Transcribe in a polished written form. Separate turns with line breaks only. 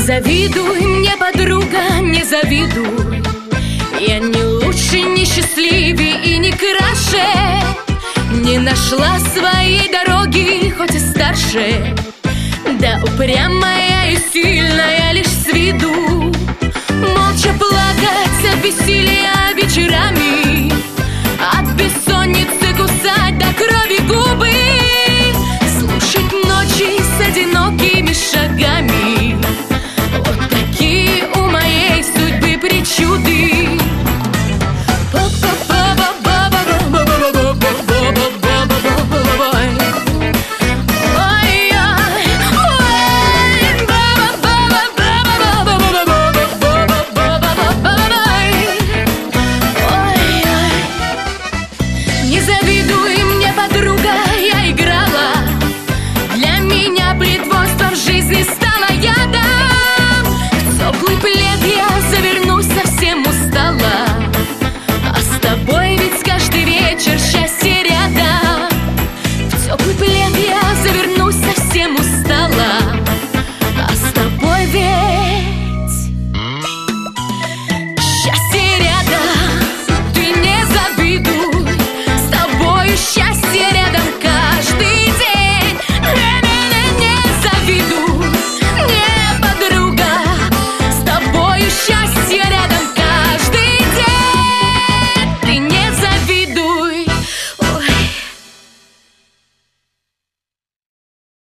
завидуй мне, подруга, не завидуй. Я не лучше, не счастливее и не краше, не нашла своей дороги, хоть и старше. Да упрямая и сильная лишь с виду, молча плакать от бессилия вечерами.